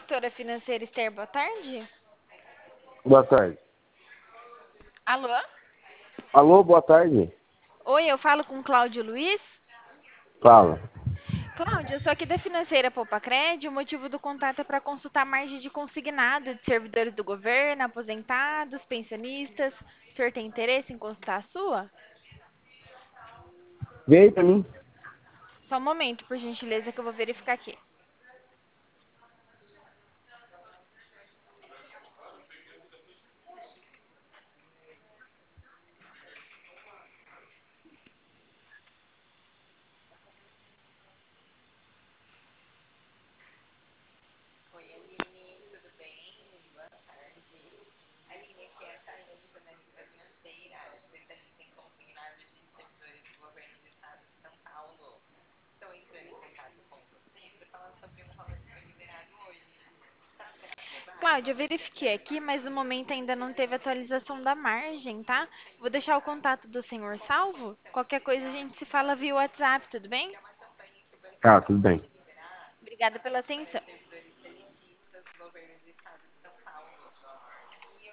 Consultora financeira Esther, boa tarde. Boa tarde. Alô? Alô, boa tarde. Oi, eu falo com Cláudio Luiz. Fala. Cláudio, eu sou aqui da Financeira Poupa-Cred. O motivo do contato é para consultar a margem de consignado de servidores do governo, aposentados, pensionistas. O senhor tem interesse em consultar a sua? Vem aí pra mim. Só um momento, por gentileza, que eu vou verificar aqui. Oi, Aline, tudo bem? Boa tarde. Aline, aqui é a Karine, jornalista financeira, especialista em consignados de servidores do governo do estado de São Paulo. Estou entrando em contato com você para falar sobre um valor que foi liberado hoje. Sabe se será aprovado? Cláudia, eu verifiquei aqui, mas no momento ainda não teve atualização da margem, tá? Vou deixar o contato do senhor salvo. Qualquer coisa a gente se fala via WhatsApp, tudo bem? Tá, tudo bem. Obrigada pela atenção.